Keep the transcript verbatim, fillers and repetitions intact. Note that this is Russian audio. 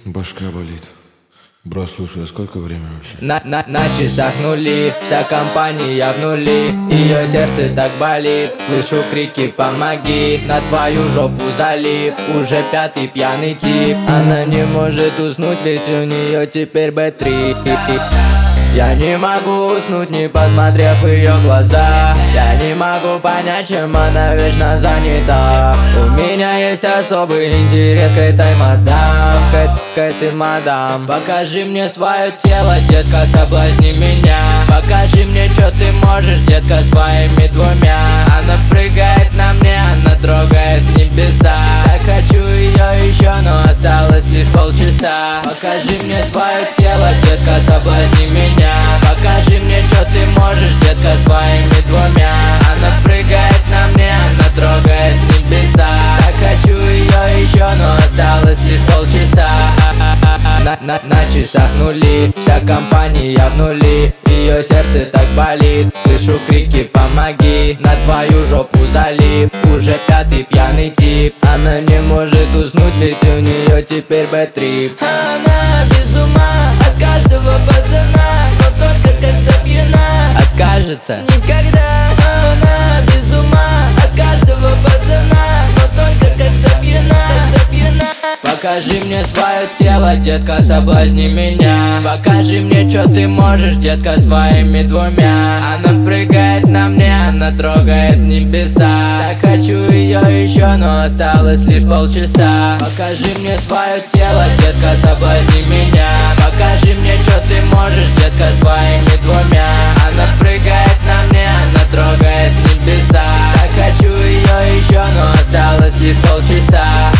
Башка болит. Бро, слушай, а сколько время вообще? На, на, на часах нули, вся компания в нули. Ее сердце так болит, слышу крики «помоги». На твою жопу залип, уже пятый пьяный тип. Она не может уснуть, ведь у нее теперь бэ три. Я не могу уснуть, не посмотрев в ее глаза. Я не могу понять, чем она вечно занята. У меня есть особый интерес к этой мадам, к, к этой мадам. Покажи мне свое тело, детка, соблазни меня. Покажи мне, что ты можешь, детка, своими двумя. Она прыгает на мне, она трогает небеса. Так хочу ее еще, но осталось лишь полчаса. Покажи мне свое тело, детка, соблазни меня. Покажи мне, что ты можешь, детка, своими двумя. Она прыгает на мне, она трогает небеса. Так хочу ее еще, но осталось лишь полчаса. На, на, на часах нули, вся компания в нули. Ее сердце так болит, слышу крики «помоги». На твою жопу залип, уже пятый пьяный тип. Она не может уснуть, ведь у нее теперь бэ три. Она без ума от каждого пацана, но только когда пьяна Откажется никогда. Она без ума от каждого пацана, но только когда пьяна, когда пьяна. Покажи мне свое тело, детка, соблазни меня. Покажи мне, что ты можешь, детка, своими двумя. Она прыгает на мне, она трогает небеса. Так хочу ее еще, но осталось лишь полчаса. Покажи мне свое тело, детка, соблазни меня. Покажи мне, что ты можешь, детка, своими двумя. Она прыгает на мне, она трогает небеса. Так хочу ее еще, но осталось лишь полчаса.